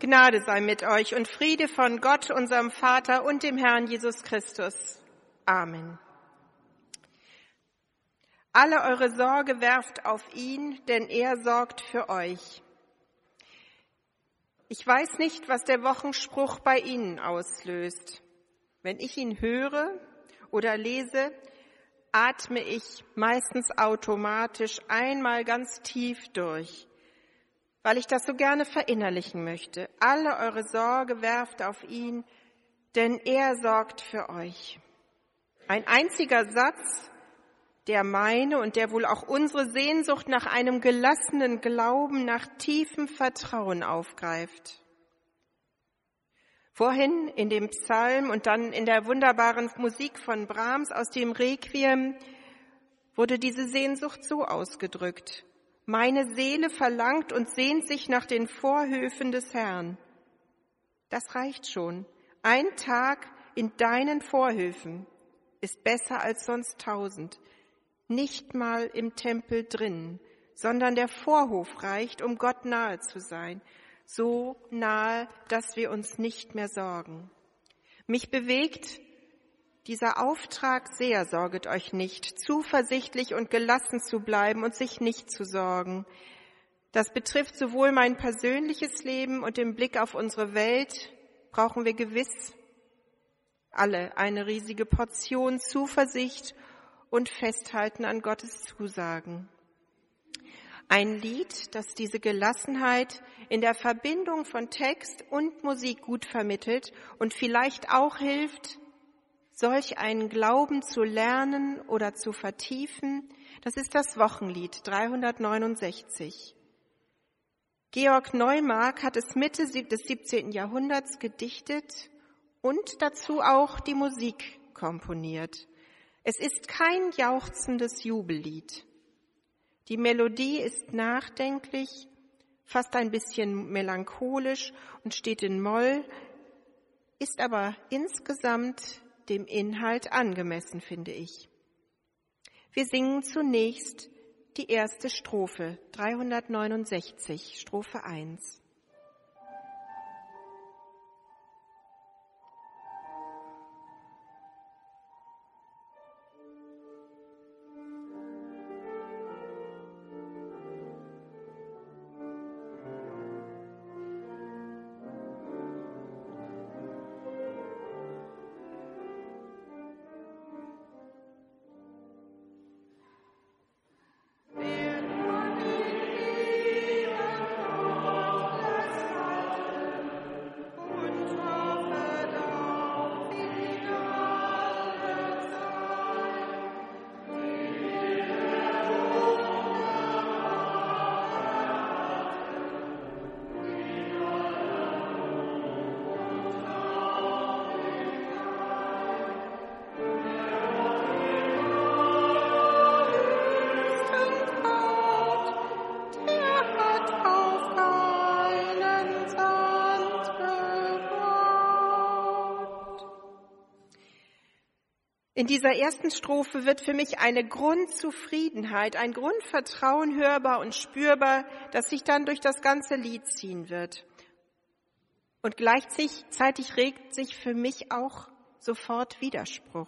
Gnade sei mit euch und Friede von Gott, unserem Vater und dem Herrn Jesus Christus. Amen. Alle eure Sorge werft auf ihn, denn er sorgt für euch. Ich weiß nicht, was der Wochenspruch bei Ihnen auslöst. Wenn ich ihn höre oder lese, atme ich meistens automatisch einmal ganz tief durch, weil ich das so gerne verinnerlichen möchte. Alle eure Sorge werft auf ihn, denn er sorgt für euch. Ein einziger Satz, der meine und der wohl auch unsere Sehnsucht nach einem gelassenen Glauben, nach tiefem Vertrauen aufgreift. Vorhin in dem Psalm und dann in der wunderbaren Musik von Brahms aus dem Requiem wurde diese Sehnsucht so ausgedrückt. Meine Seele verlangt und sehnt sich nach den Vorhöfen des Herrn. Das reicht schon. Ein Tag in deinen Vorhöfen ist besser als sonst 1000. Nicht mal im Tempel drin, sondern der Vorhof reicht, um Gott nahe zu sein. So nahe, dass wir uns nicht mehr sorgen. Mich bewegt dieser Auftrag sehr, sorget euch nicht, zuversichtlich und gelassen zu bleiben und sich nicht zu sorgen. Das betrifft sowohl mein persönliches Leben und im Blick auf unsere Welt brauchen wir gewiss alle eine riesige Portion Zuversicht und Festhalten an Gottes Zusagen. Ein Lied, das diese Gelassenheit in der Verbindung von Text und Musik gut vermittelt und vielleicht auch hilft, solch einen Glauben zu lernen oder zu vertiefen, das ist das Wochenlied 369. Georg Neumark hat es Mitte des 17. Jahrhunderts gedichtet und dazu auch die Musik komponiert. Es ist kein jauchzendes Jubellied. Die Melodie ist nachdenklich, fast ein bisschen melancholisch und steht in Moll, ist aber insgesamt dem Inhalt angemessen, finde ich. Wir singen zunächst die erste Strophe, 369, Strophe 1. In dieser ersten Strophe wird für mich eine Grundzufriedenheit, ein Grundvertrauen hörbar und spürbar, das sich dann durch das ganze Lied ziehen wird. Und gleichzeitig regt sich für mich auch sofort Widerspruch.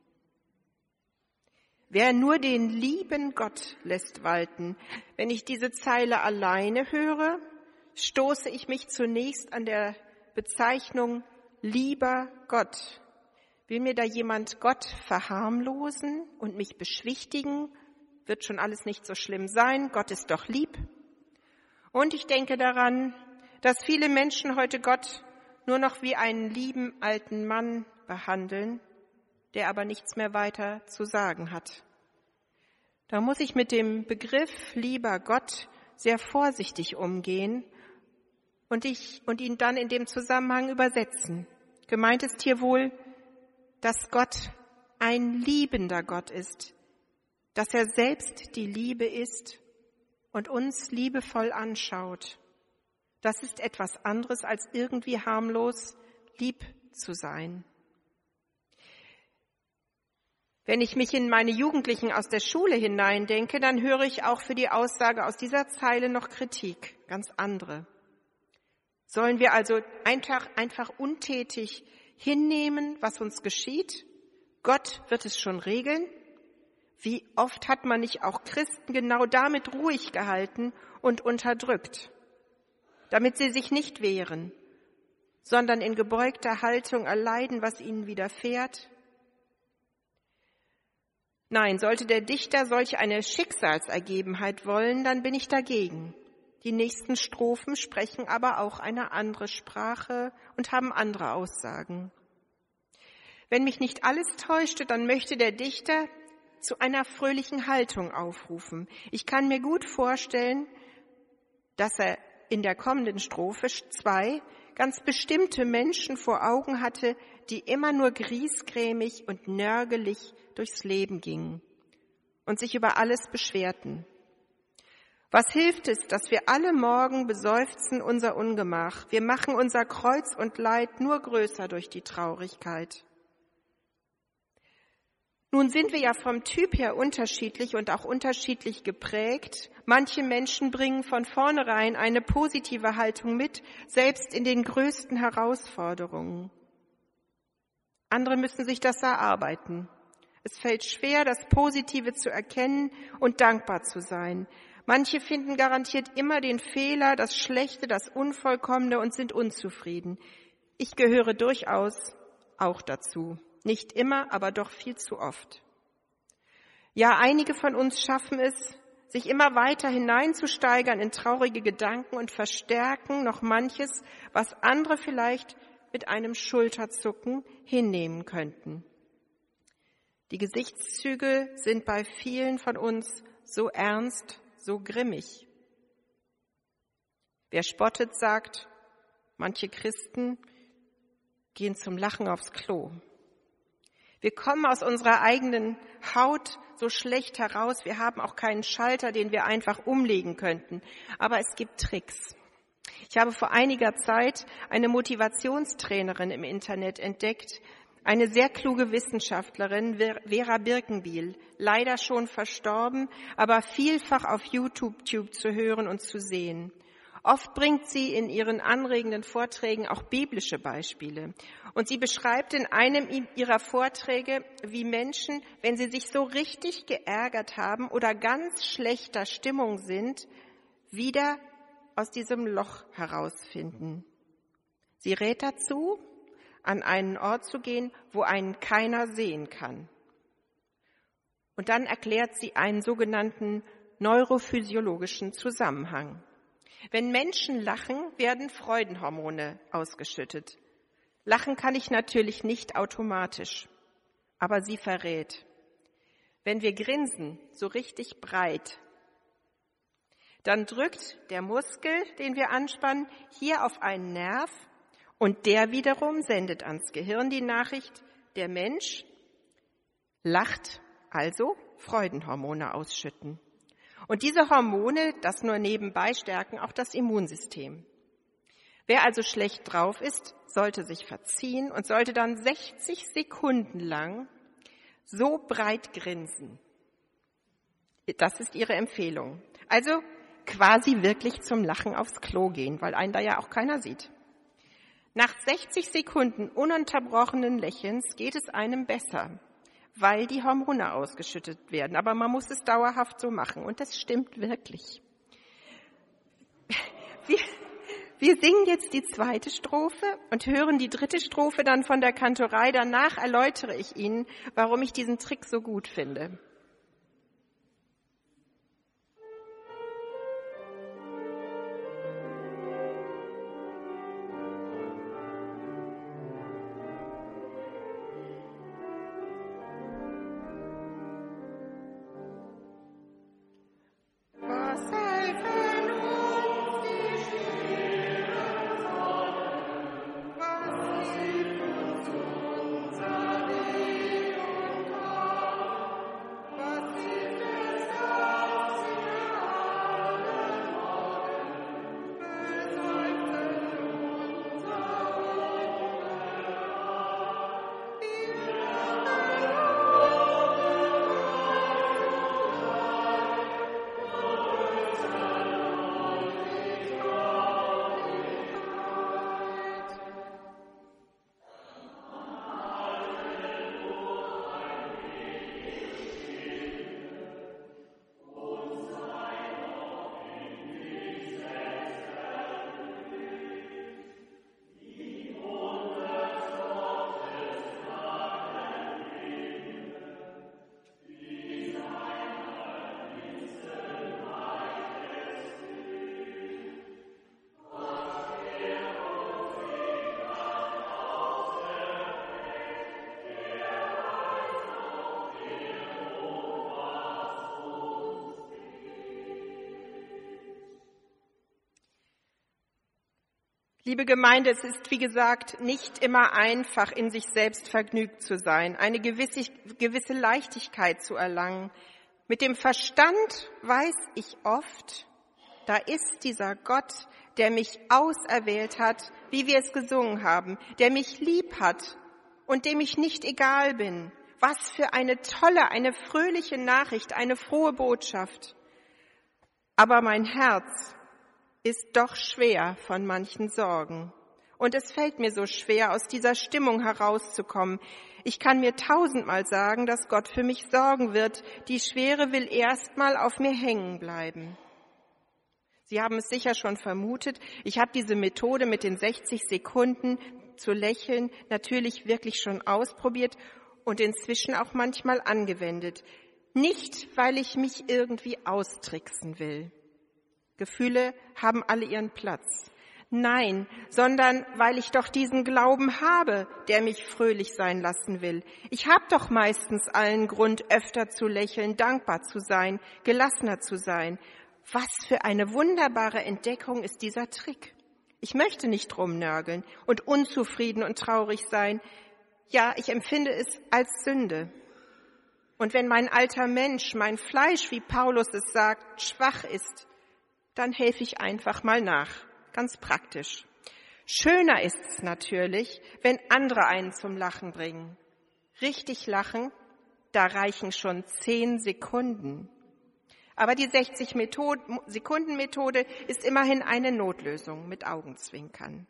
Wer nur den lieben Gott lässt walten, wenn ich diese Zeile alleine höre, stoße ich mich zunächst an der Bezeichnung lieber Gott. Will mir da jemand Gott verharmlosen und mich beschwichtigen? Wird schon alles nicht so schlimm sein. Gott ist doch lieb. Und ich denke daran, dass viele Menschen heute Gott nur noch wie einen lieben alten Mann behandeln, der aber nichts mehr weiter zu sagen hat. Da muss ich mit dem Begriff lieber Gott sehr vorsichtig umgehen und ihn dann in dem Zusammenhang übersetzen. Gemeint ist hier wohl, dass Gott ein liebender Gott ist, dass er selbst die Liebe ist und uns liebevoll anschaut. Das ist etwas anderes, als irgendwie harmlos lieb zu sein. Wenn ich mich in meine Jugendlichen aus der Schule hineindenke, dann höre ich auch für die Aussage aus dieser Zeile noch Kritik, ganz andere. Sollen wir also einfach untätig hinnehmen, was uns geschieht? Gott wird es schon regeln? Wie oft hat man nicht auch Christen genau damit ruhig gehalten und unterdrückt, damit sie sich nicht wehren, sondern in gebeugter Haltung erleiden, was ihnen widerfährt? Nein, sollte der Dichter solch eine Schicksalsergebenheit wollen, dann bin ich dagegen. Die nächsten Strophen sprechen aber auch eine andere Sprache und haben andere Aussagen. Wenn mich nicht alles täuschte, dann möchte der Dichter zu einer fröhlichen Haltung aufrufen. Ich kann mir gut vorstellen, dass er in der kommenden Strophe 2 ganz bestimmte Menschen vor Augen hatte, die immer nur griesgrämig und nörgelig durchs Leben gingen und sich über alles beschwerten. Was hilft es, dass wir alle Morgen beseufzen unser Ungemach? Wir machen unser Kreuz und Leid nur größer durch die Traurigkeit. Nun sind wir ja vom Typ her unterschiedlich und auch unterschiedlich geprägt. Manche Menschen bringen von vornherein eine positive Haltung mit, selbst in den größten Herausforderungen. Andere müssen sich das erarbeiten. Es fällt schwer, das Positive zu erkennen und dankbar zu sein. Manche finden garantiert immer den Fehler, das Schlechte, das Unvollkommene und sind unzufrieden. Ich gehöre durchaus auch dazu. Nicht immer, aber doch viel zu oft. Ja, einige von uns schaffen es, sich immer weiter hineinzusteigern in traurige Gedanken und verstärken noch manches, was andere vielleicht mit einem Schulterzucken hinnehmen könnten. Die Gesichtszüge sind bei vielen von uns so ernst, so grimmig. Wer spottet, sagt, manche Christen gehen zum Lachen aufs Klo. Wir kommen aus unserer eigenen Haut so schlecht heraus. Wir haben auch keinen Schalter, den wir einfach umlegen könnten. Aber es gibt Tricks. Ich habe vor einiger Zeit eine Motivationstrainerin im Internet entdeckt, eine sehr kluge Wissenschaftlerin, Vera Birkenbiel, leider schon verstorben, aber vielfach auf YouTube zu hören und zu sehen. Oft bringt sie in ihren anregenden Vorträgen auch biblische Beispiele. Und sie beschreibt in einem ihrer Vorträge, wie Menschen, wenn sie sich so richtig geärgert haben oder ganz schlechter Stimmung sind, wieder aus diesem Loch herausfinden. Sie rät dazu, an einen Ort zu gehen, wo einen keiner sehen kann. Und dann erklärt sie einen sogenannten neurophysiologischen Zusammenhang. Wenn Menschen lachen, werden Freudenhormone ausgeschüttet. Lachen kann ich natürlich nicht automatisch, aber sie verrät. Wenn wir grinsen, so richtig breit, dann drückt der Muskel, den wir anspannen, hier auf einen Nerv und der wiederum sendet ans Gehirn die Nachricht, der Mensch lacht, also Freudenhormone ausschütten. Und diese Hormone, das nur nebenbei, stärken auch das Immunsystem. Wer also schlecht drauf ist, sollte sich verziehen und sollte dann 60 Sekunden lang so breit grinsen. Das ist ihre Empfehlung. Also quasi wirklich zum Lachen aufs Klo gehen, weil einen da ja auch keiner sieht. Nach 60 Sekunden ununterbrochenen Lächelns geht es einem besser, weil die Hormone ausgeschüttet werden. Aber man muss es dauerhaft so machen und das stimmt wirklich. Wir singen jetzt die zweite Strophe und hören die dritte Strophe dann von der Kantorei. Danach erläutere ich Ihnen, warum ich diesen Trick so gut finde. Liebe Gemeinde, es ist, wie gesagt, nicht immer einfach, in sich selbst vergnügt zu sein, eine gewisse Leichtigkeit zu erlangen. Mit dem Verstand weiß ich oft, da ist dieser Gott, der mich auserwählt hat, wie wir es gesungen haben, der mich lieb hat und dem ich nicht egal bin. Was für eine tolle, eine fröhliche Nachricht, eine frohe Botschaft. Aber mein Herz ist doch schwer von manchen Sorgen. Und es fällt mir so schwer, aus dieser Stimmung herauszukommen. Ich kann mir 1000-mal sagen, dass Gott für mich sorgen wird. Die Schwere will erstmal auf mir hängen bleiben. Sie haben es sicher schon vermutet. Ich habe diese Methode mit den 60 Sekunden zu lächeln natürlich wirklich schon ausprobiert und inzwischen auch manchmal angewendet. Nicht, weil ich mich irgendwie austricksen will. Gefühle haben alle ihren Platz. Nein, sondern weil ich doch diesen Glauben habe, der mich fröhlich sein lassen will. Ich habe doch meistens allen Grund, öfter zu lächeln, dankbar zu sein, gelassener zu sein. Was für eine wunderbare Entdeckung ist dieser Trick. Ich möchte nicht rumnörgeln und unzufrieden und traurig sein. Ja, ich empfinde es als Sünde. Und wenn mein alter Mensch, mein Fleisch, wie Paulus es sagt, schwach ist, dann helfe ich einfach mal nach. Ganz praktisch. Schöner ist es natürlich, wenn andere einen zum Lachen bringen. Richtig lachen, da reichen schon 10 Sekunden. Aber die 60-Sekunden-Methode ist immerhin eine Notlösung mit Augenzwinkern.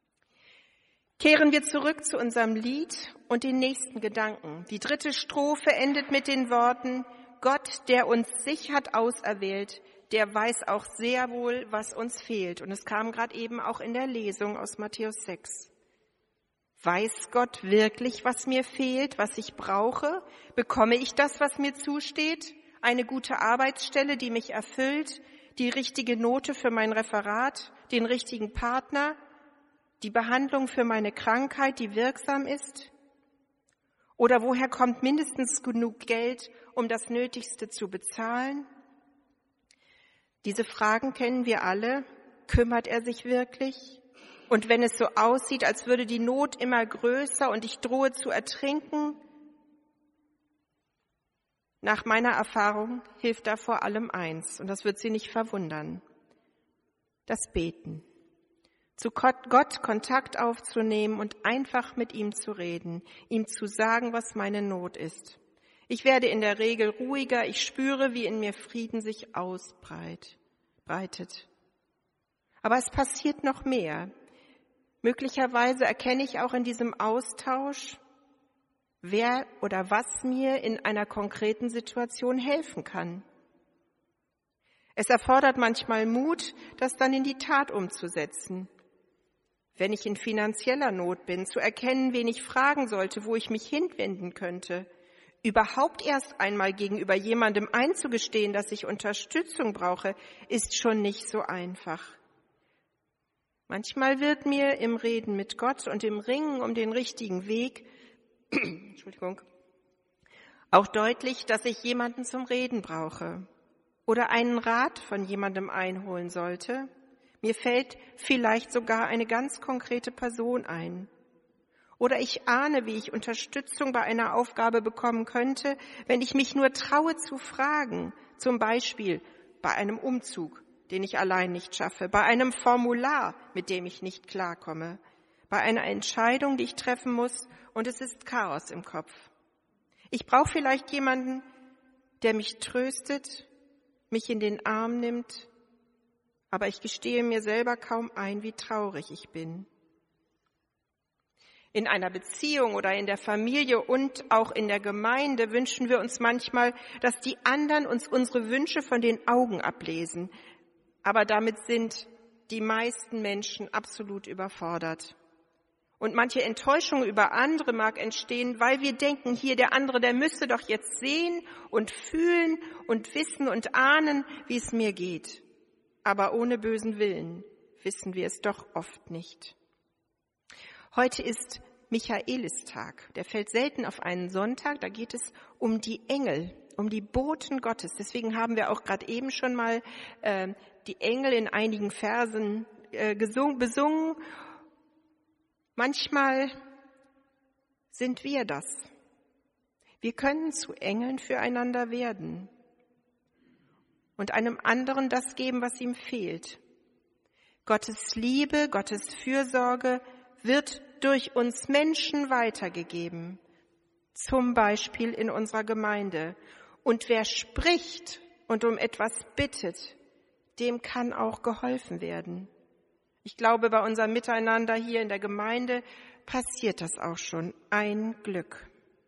Kehren wir zurück zu unserem Lied und den nächsten Gedanken. Die 3. Strophe endet mit den Worten: Gott, der uns sich hat auserwählt, der weiß auch sehr wohl, was uns fehlt. Und es kam gerade eben auch in der Lesung aus Matthäus 6. Weiß Gott wirklich, was mir fehlt, was ich brauche? Bekomme ich das, was mir zusteht? Eine gute Arbeitsstelle, die mich erfüllt, die richtige Note für mein Referat, den richtigen Partner, die Behandlung für meine Krankheit, die wirksam ist? Oder woher kommt mindestens genug Geld, um das Nötigste zu bezahlen? Diese Fragen kennen wir alle. Kümmert er sich wirklich? Und wenn es so aussieht, als würde die Not immer größer und ich drohe zu ertrinken, nach meiner Erfahrung hilft da vor allem eins, und das wird Sie nicht verwundern: das Beten. Zu Gott Kontakt aufzunehmen und einfach mit ihm zu reden, ihm zu sagen, was meine Not ist. Ich werde in der Regel ruhiger, ich spüre, wie in mir Frieden sich ausbreitet. Aber es passiert noch mehr. Möglicherweise erkenne ich auch in diesem Austausch, wer oder was mir in einer konkreten Situation helfen kann. Es erfordert manchmal Mut, das dann in die Tat umzusetzen. Wenn ich in finanzieller Not bin, zu erkennen, wen ich fragen sollte, wo ich mich hinwenden könnte. Überhaupt erst einmal gegenüber jemandem einzugestehen, dass ich Unterstützung brauche, ist schon nicht so einfach. Manchmal wird mir im Reden mit Gott und im Ringen um den richtigen Weg auch deutlich, dass ich jemanden zum Reden brauche oder einen Rat von jemandem einholen sollte. Mir fällt vielleicht sogar eine ganz konkrete Person ein. Oder ich ahne, wie ich Unterstützung bei einer Aufgabe bekommen könnte, wenn ich mich nur traue zu fragen, zum Beispiel bei einem Umzug, den ich allein nicht schaffe, bei einem Formular, mit dem ich nicht klarkomme, bei einer Entscheidung, die ich treffen muss und es ist Chaos im Kopf. Ich brauche vielleicht jemanden, der mich tröstet, mich in den Arm nimmt, aber ich gestehe mir selber kaum ein, wie traurig ich bin. In einer Beziehung oder in der Familie und auch in der Gemeinde wünschen wir uns manchmal, dass die anderen uns unsere Wünsche von den Augen ablesen. Aber damit sind die meisten Menschen absolut überfordert. Und manche Enttäuschung über andere mag entstehen, weil wir denken, hier der andere, der müsste doch jetzt sehen und fühlen und wissen und ahnen, wie es mir geht. Aber ohne bösen Willen wissen wir es doch oft nicht. Heute ist Michaelistag. Der fällt selten auf einen Sonntag. Da geht es um die Engel, um die Boten Gottes. Deswegen haben wir auch gerade eben schon mal die Engel in einigen Versen besungen. Manchmal sind wir das. Wir können zu Engeln füreinander werden und einem anderen das geben, was ihm fehlt. Gottes Liebe, Gottes Fürsorge wird durch uns Menschen weitergegeben, zum Beispiel in unserer Gemeinde. Und wer spricht und um etwas bittet, dem kann auch geholfen werden. Ich glaube, bei unserem Miteinander hier in der Gemeinde passiert das auch schon. Ein Glück.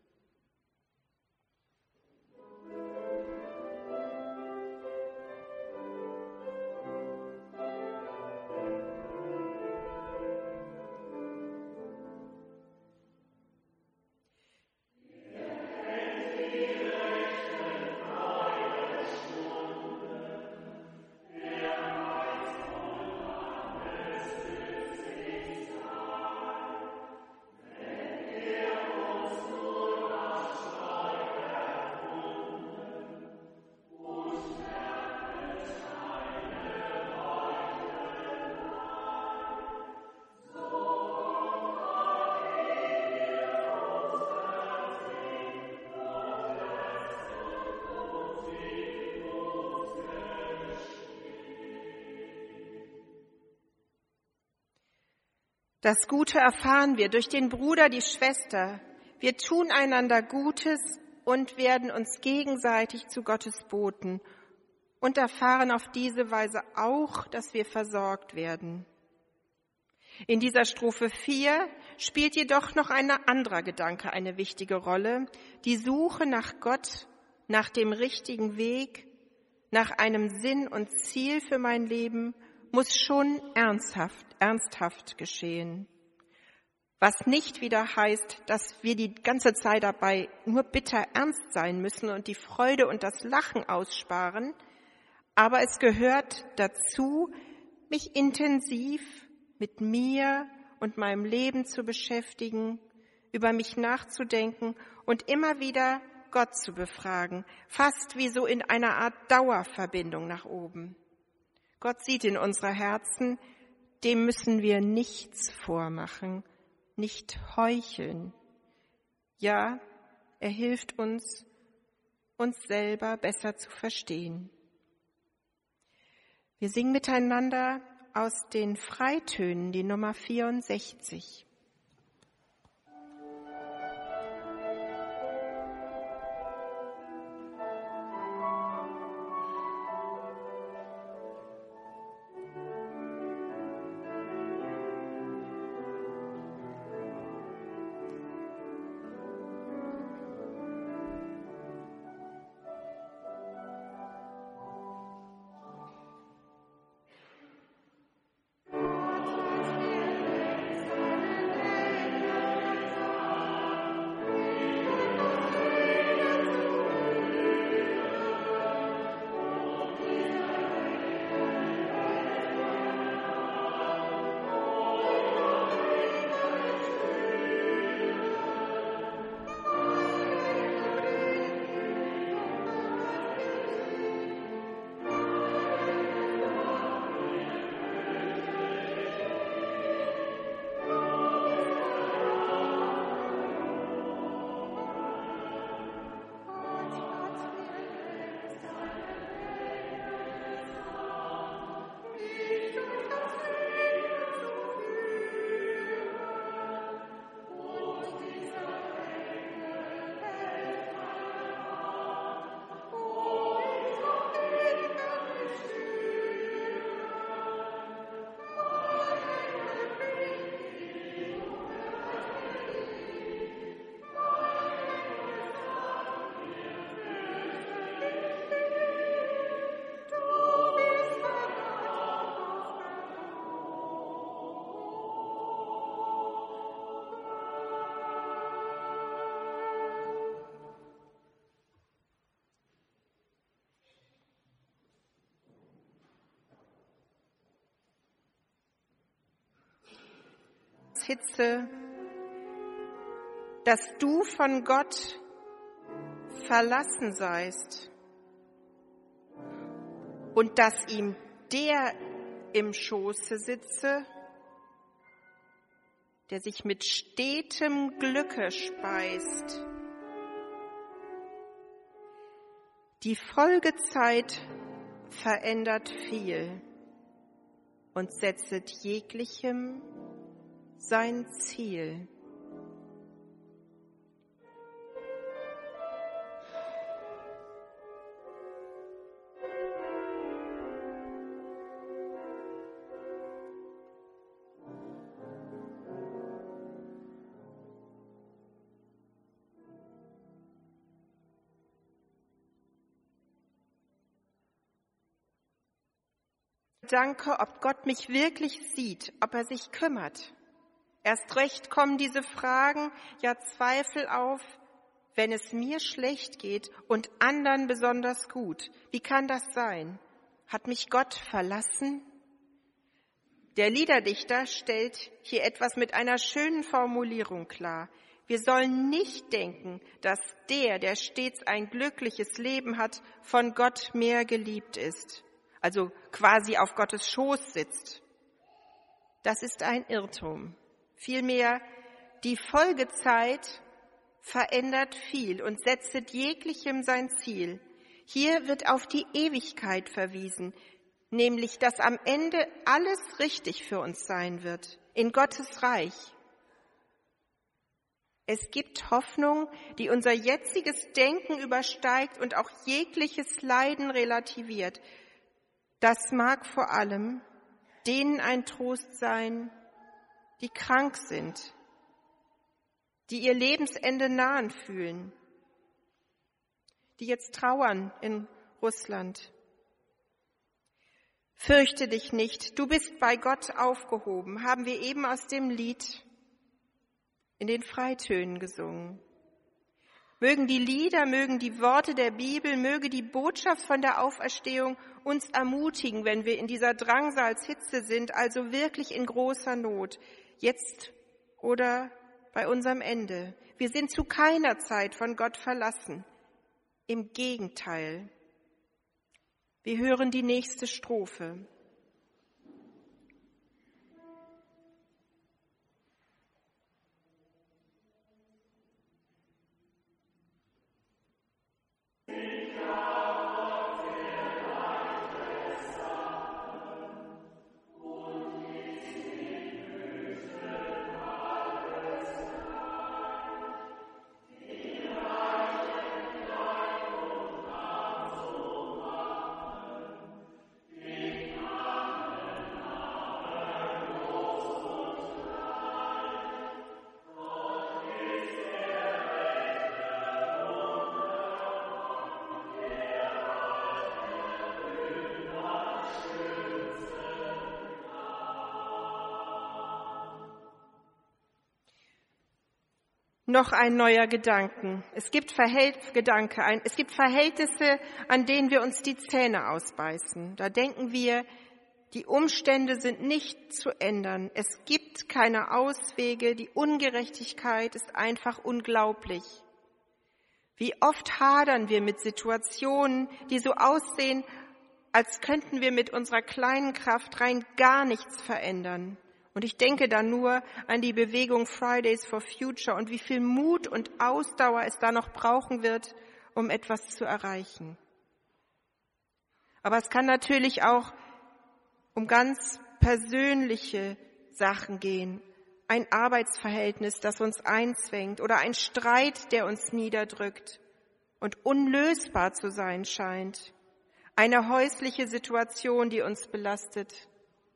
Das Gute erfahren wir durch den Bruder, die Schwester. Wir tun einander Gutes und werden uns gegenseitig zu Gottes Boten und erfahren auf diese Weise auch, dass wir versorgt werden. In dieser Strophe 4 spielt jedoch noch ein anderer Gedanke eine wichtige Rolle. Die Suche nach Gott, nach dem richtigen Weg, nach einem Sinn und Ziel für mein Leben muss schon ernsthaft geschehen. Was nicht wieder heißt, dass wir die ganze Zeit dabei nur bitter ernst sein müssen und die Freude und das Lachen aussparen, aber es gehört dazu, mich intensiv mit mir und meinem Leben zu beschäftigen, über mich nachzudenken und immer wieder Gott zu befragen, fast wie so in einer Art Dauerverbindung nach oben. Gott sieht in unsere Herzen, dem müssen wir nichts vormachen, nicht heucheln. Ja, er hilft uns, uns selber besser zu verstehen. Wir singen miteinander aus den Freitönen die Nummer 64. Hitze, dass du von Gott verlassen seist und dass ihm der im Schoße sitze, der sich mit stetem Glücke speist. Die Folgezeit verändert viel und setzet jeglichem sein Ziel. Danke, ob Gott mich wirklich sieht, ob er sich kümmert. Erst recht kommen diese Fragen, ja Zweifel auf, wenn es mir schlecht geht und anderen besonders gut. Wie kann das sein? Hat mich Gott verlassen? Der Liederdichter stellt hier etwas mit einer schönen Formulierung klar. Wir sollen nicht denken, dass der stets ein glückliches Leben hat, von Gott mehr geliebt ist. Also quasi auf Gottes Schoß sitzt. Das ist ein Irrtum. Vielmehr, die Folgezeit verändert viel und setzet jeglichem sein Ziel. Hier wird auf die Ewigkeit verwiesen, nämlich, dass am Ende alles richtig für uns sein wird, in Gottes Reich. Es gibt Hoffnung, die unser jetziges Denken übersteigt und auch jegliches Leiden relativiert. Das mag vor allem denen ein Trost sein, die krank sind, die ihr Lebensende nahen fühlen, die jetzt trauern in Russland. Fürchte dich nicht, du bist bei Gott aufgehoben, haben wir eben aus dem Lied in den Freitönen gesungen. Mögen die Lieder, mögen die Worte der Bibel, möge die Botschaft von der Auferstehung uns ermutigen, wenn wir in dieser Drangsalshitze sind, also wirklich in großer Not, jetzt oder bei unserem Ende. Wir sind zu keiner Zeit von Gott verlassen. Im Gegenteil. Wir hören die nächste Strophe. Noch ein neuer Gedanke. Es gibt Verhältnisse, an denen wir uns die Zähne ausbeißen. Da denken wir, die Umstände sind nicht zu ändern. Es gibt keine Auswege. Die Ungerechtigkeit ist einfach unglaublich. Wie oft hadern wir mit Situationen, die so aussehen, als könnten wir mit unserer kleinen Kraft rein gar nichts verändern. Und ich denke da nur an die Bewegung Fridays for Future und wie viel Mut und Ausdauer es da noch brauchen wird, um etwas zu erreichen. Aber es kann natürlich auch um ganz persönliche Sachen gehen. Ein Arbeitsverhältnis, das uns einzwängt, oder ein Streit, der uns niederdrückt und unlösbar zu sein scheint. Eine häusliche Situation, die uns belastet.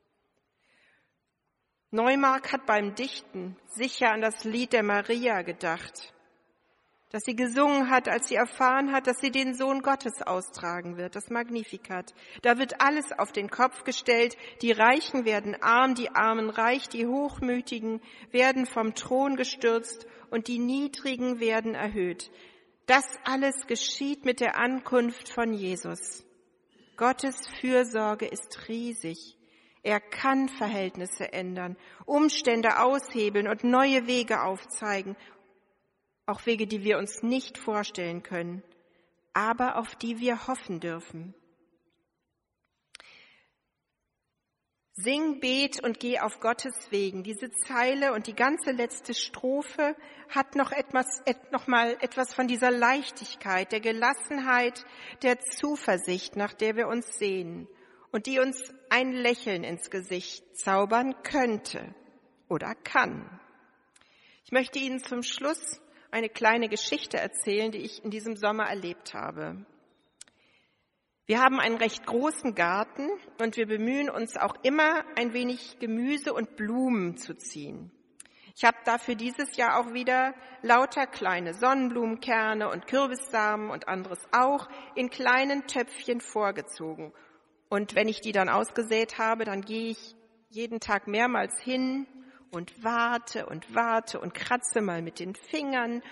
Neumark hat beim Dichten sicher an das Lied der Maria gedacht, das sie gesungen hat, als sie erfahren hat, dass sie den Sohn Gottes austragen wird, das Magnificat. Da wird alles auf den Kopf gestellt, die Reichen werden arm, die Armen reich, die Hochmütigen werden vom Thron gestürzt und die Niedrigen werden erhöht. Das alles geschieht mit der Ankunft von Jesus. Gottes Fürsorge ist riesig. Er kann Verhältnisse ändern, Umstände aushebeln und neue Wege aufzeigen, auch Wege, die wir uns nicht vorstellen können, aber auf die wir hoffen dürfen. Sing, bet und geh auf Gottes Wegen. Diese Zeile und die ganze letzte Strophe hat noch mal etwas von dieser Leichtigkeit, der Gelassenheit, der Zuversicht, nach der wir uns sehnen und die uns ein Lächeln ins Gesicht zaubern könnte oder kann. Ich möchte Ihnen zum Schluss eine kleine Geschichte erzählen, die ich in diesem Sommer erlebt habe. Wir haben einen recht großen Garten und wir bemühen uns auch immer, ein wenig Gemüse und Blumen zu ziehen. Ich habe dafür dieses Jahr auch wieder lauter kleine Sonnenblumenkerne und Kürbissamen und anderes auch in kleinen Töpfchen vorgezogen. Und wenn ich die dann ausgesät habe, dann gehe ich jeden Tag mehrmals hin und warte und kratze mal mit den Fingern,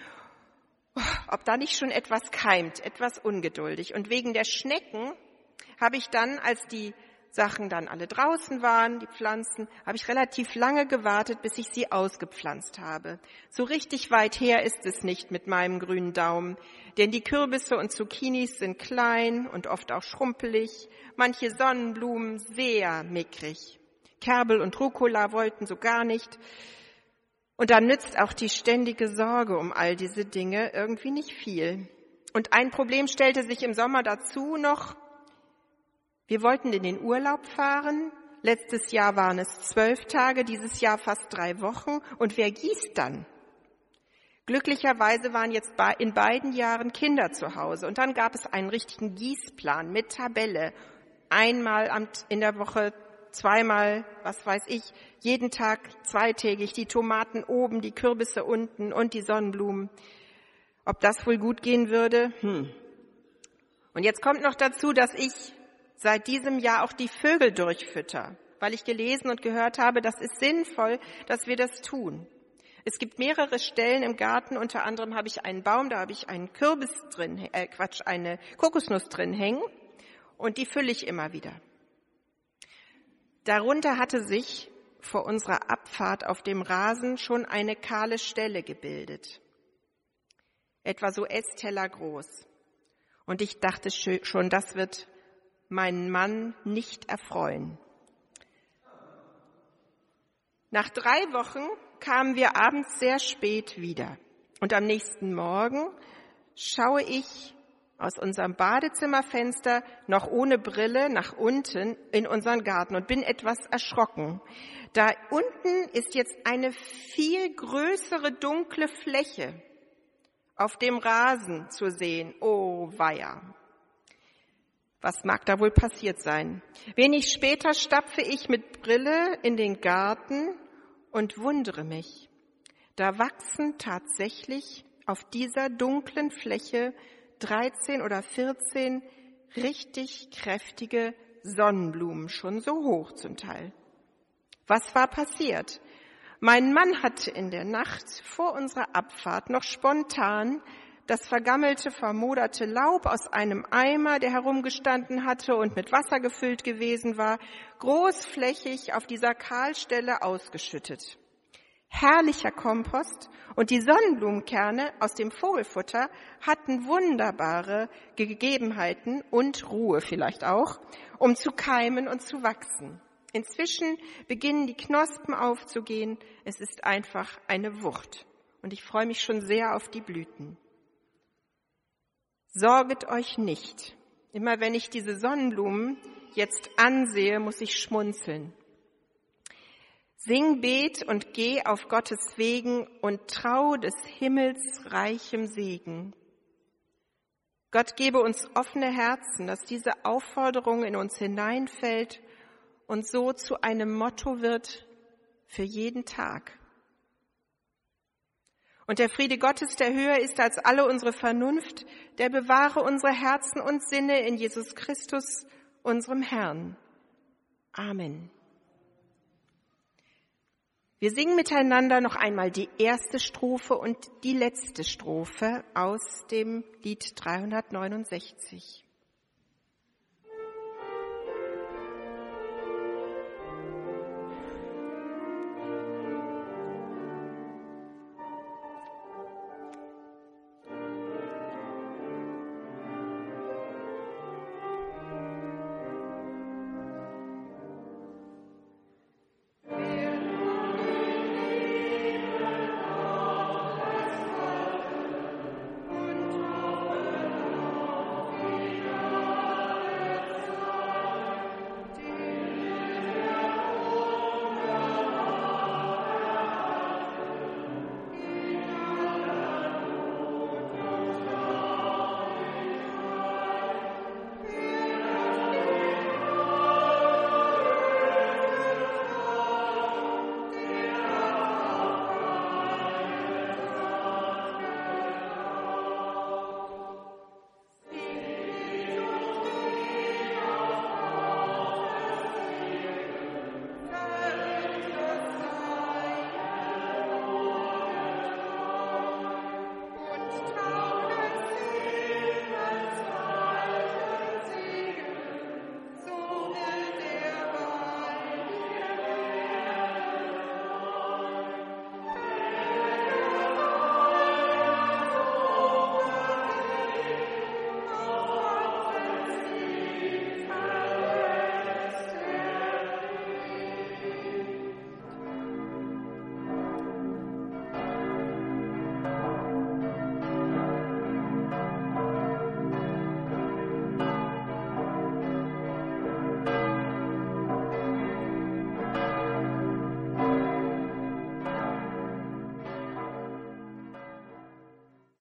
ob da nicht schon etwas keimt, etwas ungeduldig. Und wegen der Schnecken habe ich dann, als die Sachen dann alle draußen waren, die Pflanzen, habe ich relativ lange gewartet, bis ich sie ausgepflanzt habe. So richtig weit her ist es nicht mit meinem grünen Daumen, denn die Kürbisse und Zucchinis sind klein und oft auch schrumpelig, manche Sonnenblumen sehr mickrig. Kerbel und Rucola wollten so gar nicht. Und dann nützt auch die ständige Sorge um all diese Dinge irgendwie nicht viel. Und ein Problem stellte sich im Sommer dazu noch. Wir wollten in den Urlaub fahren. Letztes Jahr waren es 12 Tage, dieses Jahr fast 3 Wochen. Und wer gießt dann? Glücklicherweise waren jetzt in beiden Jahren Kinder zu Hause. Und dann gab es einen richtigen Gießplan mit Tabelle. Einmal in der Woche, zweimal, was weiß ich, jeden Tag zweitägig, die Tomaten oben, die Kürbisse unten und die Sonnenblumen. Ob das wohl gut gehen würde? Und jetzt kommt noch dazu, dass ich seit diesem Jahr auch die Vögel durchfütter, weil ich gelesen und gehört habe, das ist sinnvoll, dass wir das tun. Es gibt mehrere Stellen im Garten, unter anderem habe ich einen Baum, da habe ich einen eine Kokosnuss drin hängen und die fülle ich immer wieder. Darunter hatte sich vor unserer Abfahrt auf dem Rasen schon eine kahle Stelle gebildet. Etwa so Essteller groß. Und ich dachte schon, das wird meinen Mann nicht erfreuen. Nach 3 Wochen kamen wir abends sehr spät wieder. Und am nächsten Morgen schaue ich aus unserem Badezimmerfenster noch ohne Brille nach unten in unseren Garten und bin etwas erschrocken. Da unten ist jetzt eine viel größere dunkle Fläche auf dem Rasen zu sehen. Oh weia. Was mag da wohl passiert sein? Wenig später stapfe ich mit Brille in den Garten und wundere mich. Da wachsen tatsächlich auf dieser dunklen Fläche 13 oder 14 richtig kräftige Sonnenblumen, schon so hoch zum Teil. Was war passiert? Mein Mann hatte in der Nacht vor unserer Abfahrt noch spontan das vergammelte, vermoderte Laub aus einem Eimer, der herumgestanden hatte und mit Wasser gefüllt gewesen war, großflächig auf dieser Kahlstelle ausgeschüttet. Herrlicher Kompost und die Sonnenblumenkerne aus dem Vogelfutter hatten wunderbare Gegebenheiten und Ruhe vielleicht auch, um zu keimen und zu wachsen. Inzwischen beginnen die Knospen aufzugehen. Es ist einfach eine Wucht und ich freue mich schon sehr auf die Blüten. Sorget euch nicht. Immer wenn ich diese Sonnenblumen jetzt ansehe, muss ich schmunzeln. Sing, bet und geh auf Gottes Wegen und trau des Himmels reichem Segen. Gott gebe uns offene Herzen, dass diese Aufforderung in uns hineinfällt und so zu einem Motto wird für jeden Tag. Und der Friede Gottes, der höher ist als alle unsere Vernunft, der bewahre unsere Herzen und Sinne in Jesus Christus, unserem Herrn. Amen. Wir singen miteinander noch einmal die erste Strophe und die letzte Strophe aus dem Lied 369.